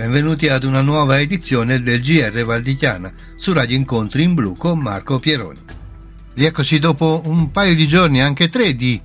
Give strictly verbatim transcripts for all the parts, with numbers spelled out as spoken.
Benvenuti ad una nuova edizione del G R Valdichiana su Radio Incontri in Blu con Marco Pieroni. Rieccoci dopo un paio di giorni, anche tre, di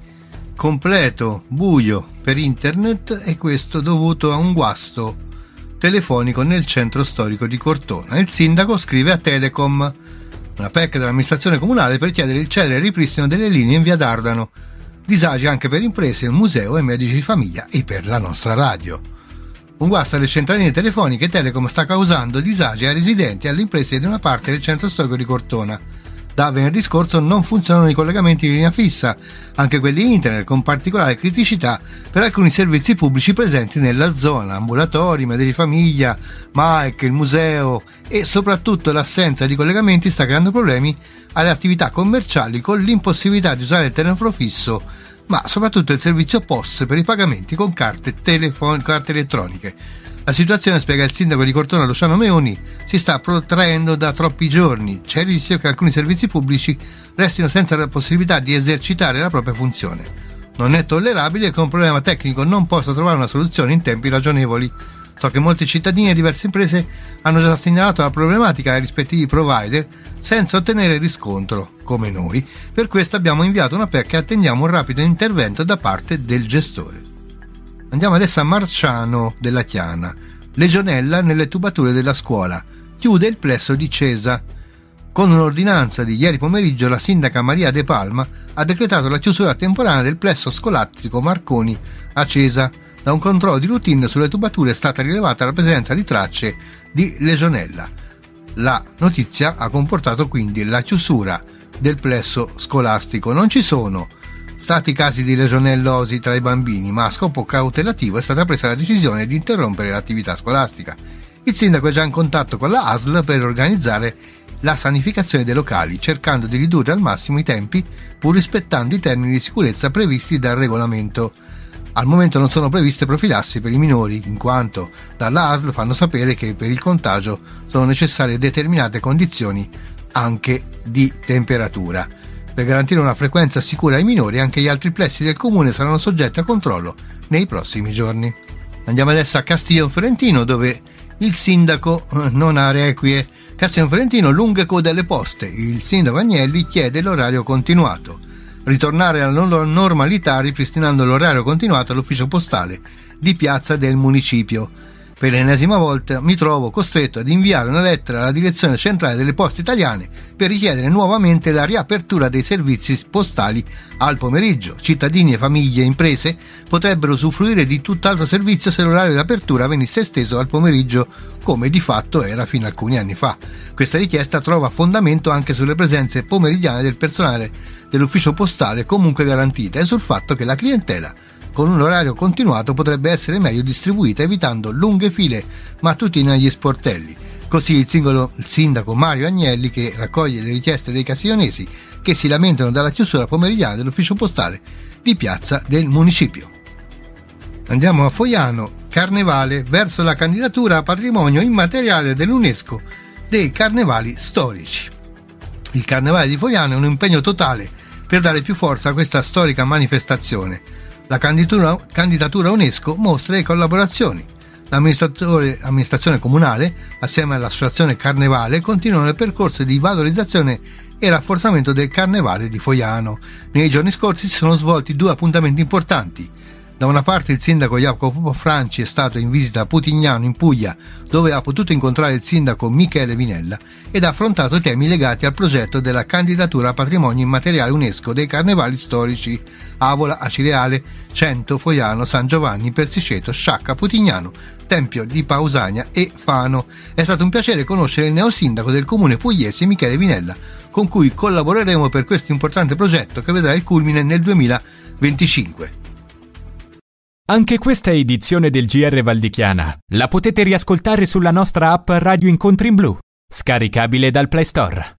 completo buio per internet, e questo dovuto a un guasto telefonico nel centro storico di Cortona. Il sindaco scrive a Telecom, una P E C dell'amministrazione comunale, per chiedere il celere ripristino delle linee in via Dardano. Disagi anche per imprese, museo e medici di famiglia e per la nostra radio. Un guasto alle centraline telefoniche, Telecom sta causando disagi ai residenti e alle imprese di una parte del centro storico di Cortona. Da venerdì scorso non funzionano i collegamenti di linea fissa, anche quelli internet, con particolare criticità per alcuni servizi pubblici presenti nella zona, ambulatori, medici di famiglia, M A E C, il museo, e soprattutto l'assenza di collegamenti sta creando problemi alle attività commerciali, con l'impossibilità di usare il telefono fisso, ma soprattutto il servizio P O S per i pagamenti con carte, telefon- carte elettroniche. La situazione, spiega il sindaco di Cortona Luciano Meoni, si sta protraendo da troppi giorni. C'è il rischio che alcuni servizi pubblici restino senza la possibilità di esercitare la propria funzione. Non è tollerabile che un problema tecnico non possa trovare una soluzione in tempi ragionevoli. So che molti cittadini e diverse imprese hanno già segnalato la problematica ai rispettivi provider senza ottenere riscontro, come noi. Per questo abbiamo inviato una P E C e attendiamo un rapido intervento da parte del gestore. Andiamo adesso a Marciano della Chiana. Legionella nelle tubature della scuola. Chiude il plesso di Cesa. Con un'ordinanza di ieri pomeriggio, la sindaca Maria De Palma ha decretato la chiusura temporanea del plesso scolastico Marconi a Cesa. Da un controllo di routine sulle tubature è stata rilevata la presenza di tracce di legionella. La notizia ha comportato quindi la chiusura del plesso scolastico. Non ci sono stati casi di legionellosi tra i bambini, ma a scopo cautelativo è stata presa la decisione di interrompere l'attività scolastica. Il sindaco è già in contatto con la A S L per organizzare la sanificazione dei locali, cercando di ridurre al massimo i tempi, pur rispettando i termini di sicurezza previsti dal regolamento. Al momento non sono previste profilassi per i minori, in quanto dalla A S L fanno sapere che per il contagio sono necessarie determinate condizioni anche di temperatura. Per garantire una frequenza sicura ai minori, anche gli altri plessi del comune saranno soggetti a controllo nei prossimi giorni. Andiamo adesso a Castiglionfiorentino, dove il sindaco non ha requie. Castiglionfiorentino, lunghe code alle poste. Il sindaco Agnelli chiede l'orario continuato. Ritornare alla normalità ripristinando l'orario continuato all'ufficio postale di piazza del municipio. Per l'ennesima volta mi trovo costretto ad inviare una lettera alla direzione centrale delle poste italiane per richiedere nuovamente la riapertura dei servizi postali al pomeriggio. Cittadini e famiglie e imprese potrebbero usufruire di tutt'altro servizio se l'orario di apertura venisse esteso al pomeriggio, come di fatto era fino a alcuni anni fa. Questa richiesta trova fondamento anche sulle presenze pomeridiane del personale dell'ufficio postale comunque garantita e sul fatto che la clientela con un orario continuato potrebbe essere meglio distribuita, evitando lunghe file mattutine agli sportelli. Così il, singolo, il sindaco Mario Agnelli, che raccoglie le richieste dei castiglionesi che si lamentano dalla chiusura pomeridiana dell'ufficio postale di piazza del municipio. Andiamo a Foiano, carnevale verso la candidatura a patrimonio immateriale dell'UNESCO dei carnevali storici. Il carnevale di Foiano è un impegno totale per dare più forza a questa storica manifestazione. La candidatura, candidatura UNESCO mostra le collaborazioni. L'amministrazione comunale, assieme all'associazione Carnevale, continuano il percorso di valorizzazione e rafforzamento del Carnevale di Foiano. Nei giorni scorsi si sono svolti due appuntamenti importanti. Da una parte il sindaco Jacopo Franci è stato in visita a Putignano in Puglia, dove ha potuto incontrare il sindaco Michele Vinella ed ha affrontato temi legati al progetto della candidatura a patrimonio immateriale UNESCO dei carnevali storici Avola, Acireale, Cento, Foiano, San Giovanni, Persiceto, Sciacca, Putignano, Tempio di Pausania e Fano. È stato un piacere conoscere il neosindaco del comune pugliese Michele Vinella, con cui collaboreremo per questo importante progetto che vedrà il culmine nel duemilaventicinque. Anche questa edizione del G R Valdichiana la potete riascoltare sulla nostra app Radio Incontri in Blu, scaricabile dal Play Store.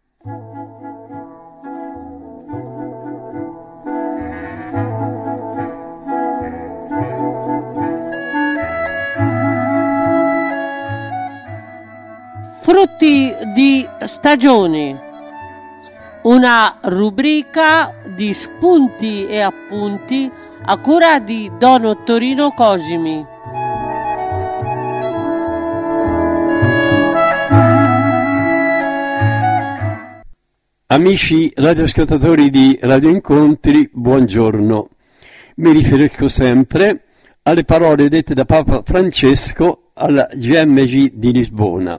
Frutti di stagione, una rubrica di spunti e appunti a cura di Don Ottorino Cosimi. Amici radioascoltatori di Radio Incontri, buongiorno. Mi riferisco sempre alle parole dette da Papa Francesco alla G M G di Lisbona.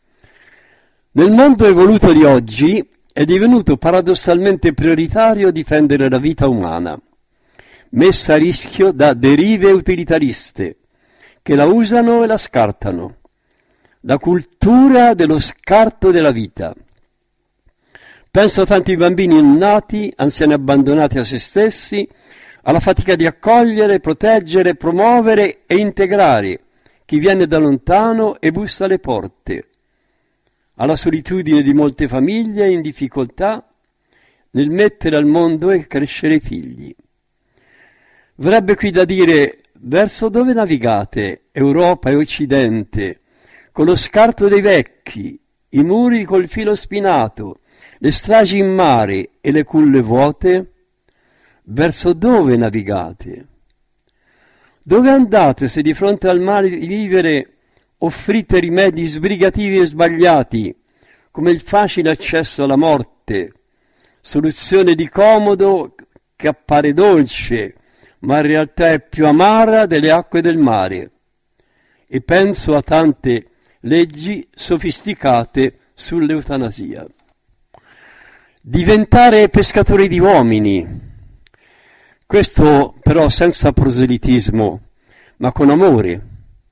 Nel mondo evoluto di oggi è divenuto paradossalmente prioritario difendere la vita umana, messa a rischio da derive utilitariste che la usano e la scartano. La cultura dello scarto della vita. Penso a tanti bambini nati, anziani abbandonati a se stessi, alla fatica di accogliere, proteggere, promuovere e integrare chi viene da lontano e bussa alle porte, alla solitudine di molte famiglie in difficoltà nel mettere al mondo e crescere i figli. Verrebbe qui da dire: verso dove navigate, Europa e Occidente, con lo scarto dei vecchi, i muri col filo spinato, le stragi in mare e le culle vuote? Verso dove navigate? Dove andate se di fronte al male di vivere offrite rimedi sbrigativi e sbagliati, come il facile accesso alla morte, soluzione di comodo che appare dolce, ma in realtà è più amara delle acque del mare? E penso a tante leggi sofisticate sull'eutanasia. Diventare pescatori di uomini, questo però senza proselitismo, ma con amore.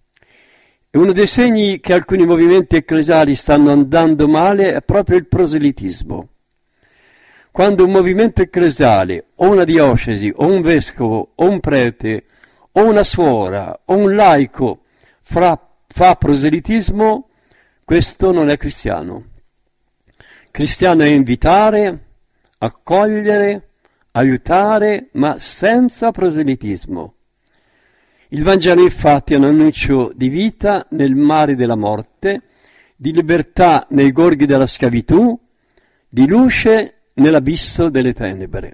E uno dei segni che alcuni movimenti ecclesiali stanno andando male è proprio il proselitismo. Quando un movimento ecclesiale, o una diocesi, o un vescovo, o un prete, o una suora, o un laico fra, fa proselitismo, questo non è cristiano. Cristiano è invitare, accogliere, aiutare, ma senza proselitismo. Il Vangelo infatti è un annuncio di vita nel mare della morte, di libertà nei gorghi della schiavitù, di luce nell'abisso delle tenebre.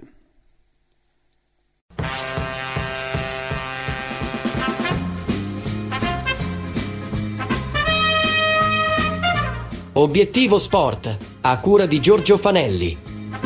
Obiettivo Sport, a cura di Giorgio Fanelli.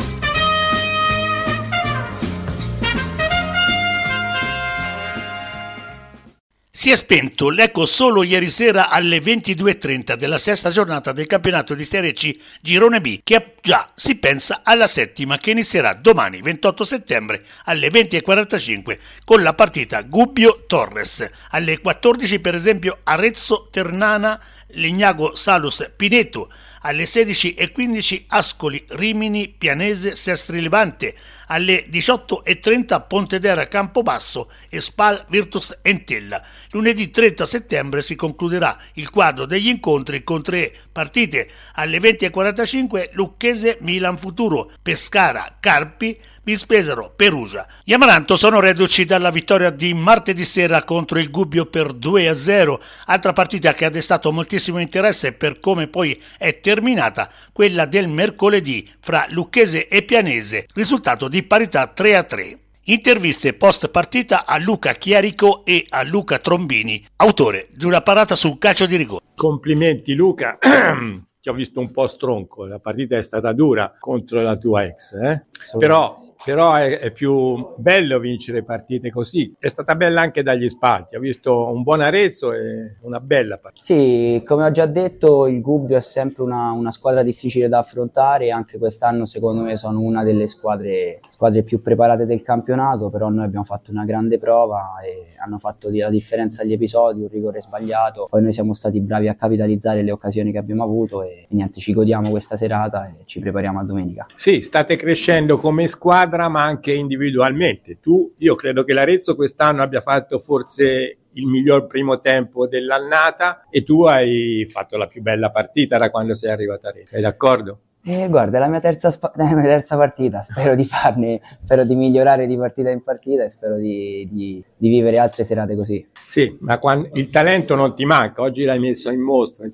Si è spento l'eco solo ieri sera alle ventidue e trenta della sesta giornata del campionato di Serie C Girone B, che già si pensa alla settima, che inizierà domani ventotto settembre alle venti e quarantacinque con la partita Gubbio-Torres. Alle quattordici per esempio Arezzo-Ternana, Legnago Salus Pineto. Alle sedici e quindici Ascoli Rimini Pianese Sestri Levante. Alle diciotto e trenta Pontedera Campobasso e Spal Virtus Entella. Lunedì trenta settembre si concluderà il quadro degli incontri con tre partite. Alle venti e quarantacinque Lucchese Milan Futuro, Pescara Carpi, Vispesaro Perugia. Gli Amaranto sono reduci dalla vittoria di martedì sera contro il Gubbio per due a zero, altra partita che ha destato moltissimo interesse per come poi è terminata, quella del mercoledì fra Lucchese e Pianese, risultato di parità tre a tre. Interviste post partita a Luca Chiarico e a Luca Trombini, autore di una parata sul calcio di rigore. Complimenti Luca, ti ho visto un po' stronco, la partita è stata dura contro la tua ex, eh? però, però è, è più bello vincere partite così. È stata bella anche dagli spalti, ho visto un buon Arezzo e una bella partita. Sì, come ho già detto, il Gubbio è sempre una, una squadra difficile da affrontare, anche quest'anno secondo me sono una delle squadre, squadre più preparate del campionato, però noi abbiamo fatto una grande prova e hanno fatto la differenza agli episodi, un rigore sbagliato, poi noi siamo stati bravi a capitalizzare le occasioni che abbiamo avuto e, e niente, ci godiamo questa serata e ci prepariamo a domenica. Sì, state crescendo come squadra ma anche individualmente. Tu, io credo che l'Arezzo quest'anno abbia fatto forse il miglior primo tempo dell'annata e tu hai fatto la più bella partita da quando sei arrivato a Arezzo, sei d'accordo? Eh, guarda, è la mia terza, spa- la mia terza partita, spero di farne, spero di migliorare di partita in partita e spero di, di, di vivere altre serate così. Sì, ma quando, il talento non ti manca, oggi l'hai messo in mostra, insomma,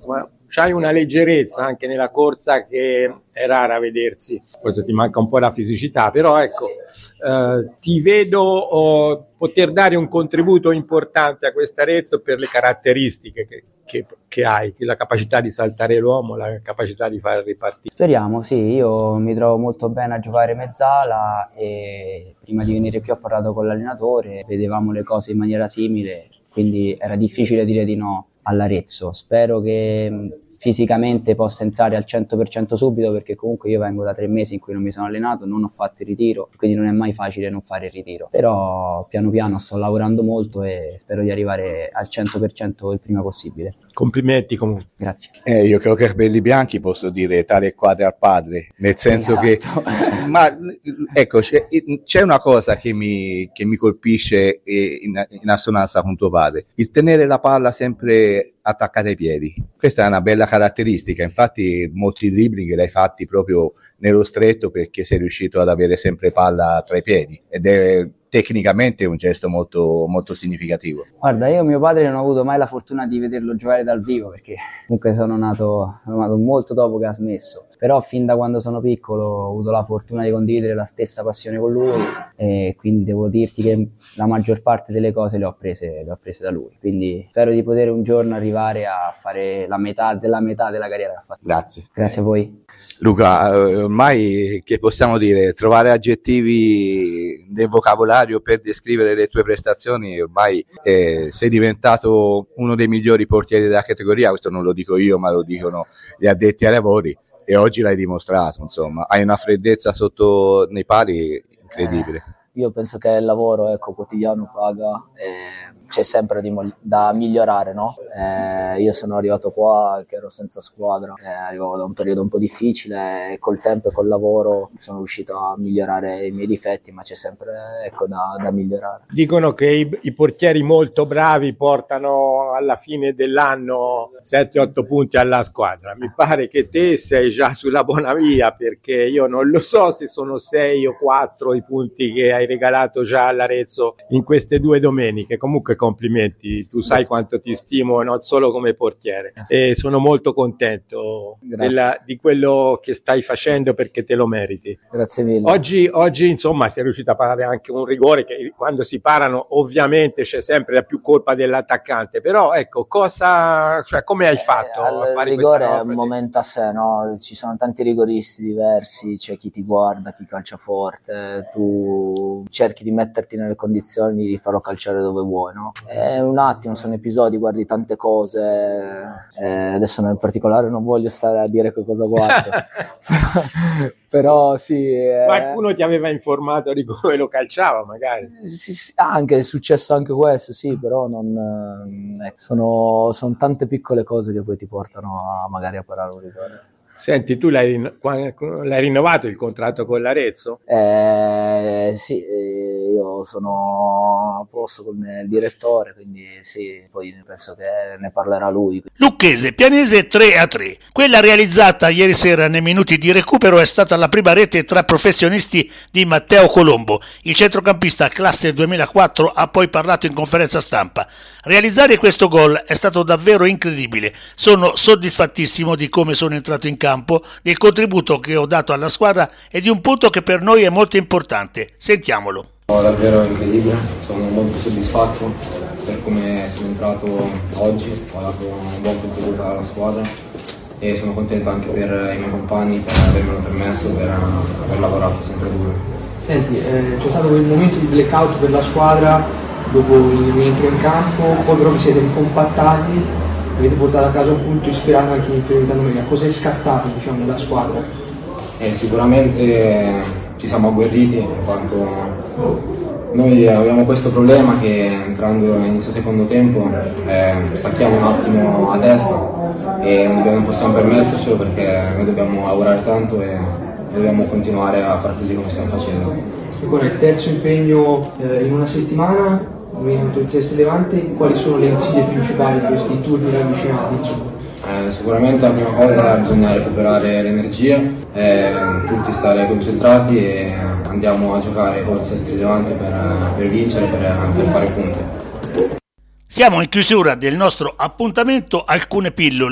c'hai una leggerezza anche nella corsa che è rara vedersi, forse ti manca un po' la fisicità, però ecco, eh, ti vedo oh, poter dare un contributo importante a questa Arezzo per le caratteristiche che, che, che hai, la capacità di saltare l'uomo, la capacità di fare ripartire. Speriamo, sì, io mi trovo molto bene a giocare mezzala e prima di venire qui ho parlato con l'allenatore, vedevamo le cose in maniera simile, quindi era difficile dire di no all'Arezzo. Spero che fisicamente possa entrare al cento per cento subito, perché comunque io vengo da tre mesi in cui non mi sono allenato, non ho fatto il ritiro, quindi non è mai facile non fare il ritiro, però piano piano sto lavorando molto e spero di arrivare al cento per cento il prima possibile. Complimenti comunque. Grazie. Eh, io che ho capelli bianchi posso dire tale quadre al padre, nel senso esatto. che ma ecco c'è, c'è una cosa che mi, che mi colpisce in, in assonanza con tuo padre, il tenere la palla sempre attaccata ai piedi. Questa è una bella caratteristica, infatti molti dribbling l'hai fatti proprio nello stretto perché sei riuscito ad avere sempre palla tra i piedi ed è tecnicamente un gesto molto, molto significativo. Guarda, io mio padre non ho avuto mai la fortuna di vederlo giocare dal vivo perché comunque sono nato, sono nato molto dopo che ha smesso, però fin da quando sono piccolo ho avuto la fortuna di condividere la stessa passione con lui e quindi devo dirti che la maggior parte delle cose le ho prese, le ho prese da lui, quindi spero di poter un giorno arrivare a fare la metà della metà della carriera che ha fatto. Grazie. Grazie a voi. Luca, ormai che possiamo dire, trovare aggettivi nel vocabolario per descrivere le tue prestazioni, ormai eh, sei diventato uno dei migliori portieri della categoria, questo non lo dico io ma lo dicono gli addetti ai lavori e oggi l'hai dimostrato, insomma, hai una freddezza sotto nei pali incredibile. Eh, io penso che il lavoro ecco, quotidiano paga e c'è sempre di mo- da migliorare, no? Eh, io sono arrivato qua che ero senza squadra, eh, arrivavo da un periodo un po' difficile e col tempo e col lavoro sono riuscito a migliorare i miei difetti, ma c'è sempre ecco, da, da migliorare. Dicono che i, i portieri molto bravi portano alla fine dell'anno sette otto punti alla squadra. Mi pare che te sei già sulla buona via, perché io non lo so se sono sei o quattro i punti che hai regalato già all'Arezzo in queste due domeniche. Comunque complimenti, tu sai quanto ti stimo non solo come portiere e sono molto contento della, di quello che stai facendo perché te lo meriti. Grazie mille. Oggi, oggi insomma si è riuscito a parare anche un rigore che quando si parano ovviamente c'è sempre la più colpa dell'attaccante, però ecco cosa, cioè come hai fatto? Eh, a il rigore è un momento a sé, no? Ci sono tanti rigoristi diversi, c'è chi ti guarda, chi calcia forte, tu cerchi di metterti nelle condizioni di farlo calciare dove vuoi, no? È un attimo, sono episodi, guardi tante cose, eh, adesso nel particolare non voglio stare a dire che cosa guardo, però, però sì. Eh, Qualcuno ti aveva informato di come lo calciava magari? Sì, sì, anche, è successo anche questo, sì, però non, eh, sono, sono tante piccole cose che poi ti portano a magari a parare un rigore. Senti, tu l'hai, l'hai rinnovato il contratto con l'Arezzo? Eh, sì, io sono a posto con il direttore, quindi sì, poi penso che ne parlerà lui. Lucchese, Pianese tre a tre. Quella realizzata ieri sera nei minuti di recupero è stata la prima rete tra professionisti di Matteo Colombo. Il centrocampista classe duemilaquattro ha poi parlato in conferenza stampa. Realizzare questo gol è stato davvero incredibile. Sono soddisfattissimo di come sono entrato in campo, del contributo che ho dato alla squadra e di un punto che per noi è molto importante. Sentiamolo. È davvero incredibile, sono molto soddisfatto per come sono entrato oggi, ho dato un buon contributo alla squadra e sono contento anche per i miei compagni per avermelo permesso, per aver lavorato sempre duro. Senti, eh, c'è stato quel momento di blackout per la squadra dopo il rientro in campo, poi però vi siete ricompattati, avete portato a casa un punto ispirato anche in Fiorentina domenica. Cosa è scattato, diciamo, nella squadra? Eh, sicuramente ci siamo agguerriti in quanto noi abbiamo questo problema che entrando inizio secondo tempo eh, stacchiamo un attimo a destra e non possiamo permettercelo perché noi dobbiamo lavorare tanto e dobbiamo continuare a fare così come stiamo facendo. E con il terzo impegno eh, in una settimana, il Sesto Levante, quali sono le insidie principali di questi turni ravvicinati? Eh, sicuramente la prima cosa bisogna recuperare l'energia, eh, tutti stare concentrati e andiamo a giocare con il Sesto Levante per, per vincere, per, per fare punti. Siamo in chiusura del nostro appuntamento, alcune pillole.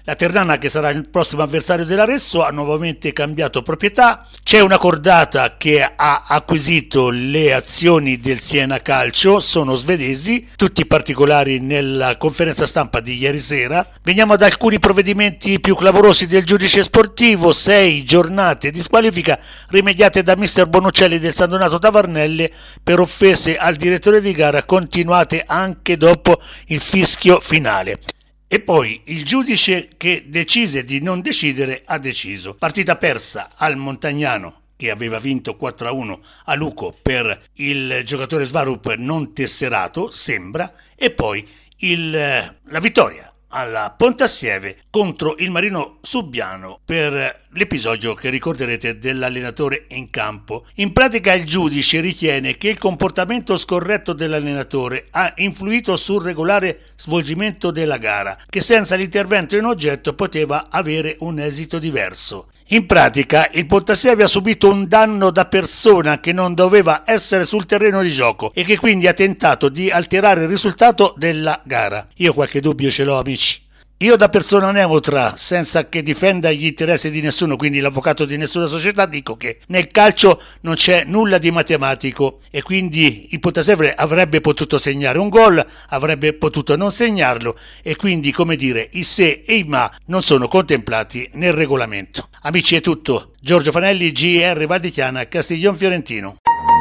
La Ternana, che sarà il prossimo avversario dell'Arezzo, ha nuovamente cambiato proprietà. C'è una cordata che ha acquisito le azioni del Siena Calcio, sono svedesi, tutti i particolari nella conferenza stampa di ieri sera. Veniamo ad alcuni provvedimenti più clamorosi del giudice sportivo: sei giornate di squalifica rimediate da mister Bonuccelli del San Donato Tavarnelle per offese al direttore di gara, continuate anche dopo il fischio finale. E poi il giudice che decise di non decidere ha deciso. Partita persa al Montagnano, che aveva vinto quattro a uno a Luco per il giocatore Svarup non tesserato, sembra, e poi il, la vittoria alla Pontassieve contro il Marino Subbiano per l'episodio che ricorderete dell'allenatore in campo. In pratica il giudice ritiene che il comportamento scorretto dell'allenatore ha influito sul regolare svolgimento della gara, che senza l'intervento in oggetto poteva avere un esito diverso. In pratica il Pontassieve ha subito un danno da persona che non doveva essere sul terreno di gioco e che quindi ha tentato di alterare il risultato della gara. Io qualche dubbio ce l'ho, amici. Io, da persona neutra, senza che difenda gli interessi di nessuno, quindi l'avvocato di nessuna società, dico che nel calcio non c'è nulla di matematico e quindi il Pontassieve avrebbe potuto segnare un gol, avrebbe potuto non segnarlo, e quindi, come dire, i se e i ma non sono contemplati nel regolamento. Amici, è tutto. Giorgio Fanelli, G R Val di Chiana, Castiglion Fiorentino.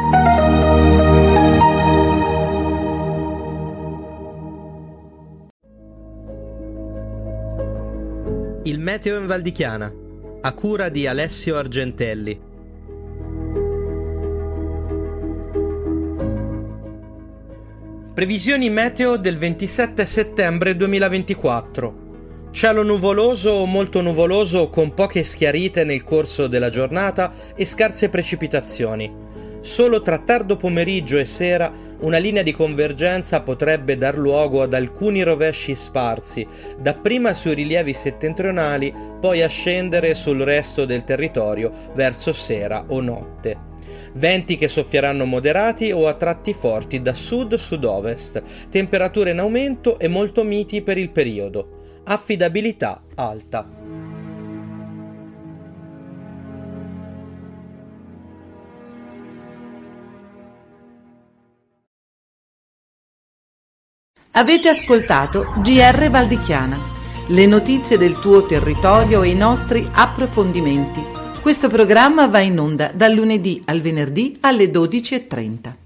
Il meteo in Val di Chiana, a cura di Alessio Argentelli. Previsioni meteo del ventisette settembre duemilaventiquattro. Cielo nuvoloso o molto nuvoloso con poche schiarite nel corso della giornata e scarse precipitazioni. Solo tra tardo pomeriggio e sera una linea di convergenza potrebbe dar luogo ad alcuni rovesci sparsi, dapprima sui rilievi settentrionali, poi a scendere sul resto del territorio verso sera o notte. Venti che soffieranno moderati o a tratti forti da sud-sud-ovest, temperature in aumento e molto miti per il periodo. Affidabilità alta. Avete ascoltato G R Val di Chiana, le notizie del tuo territorio e i nostri approfondimenti. Questo programma va in onda dal lunedì al venerdì alle dodici e trenta.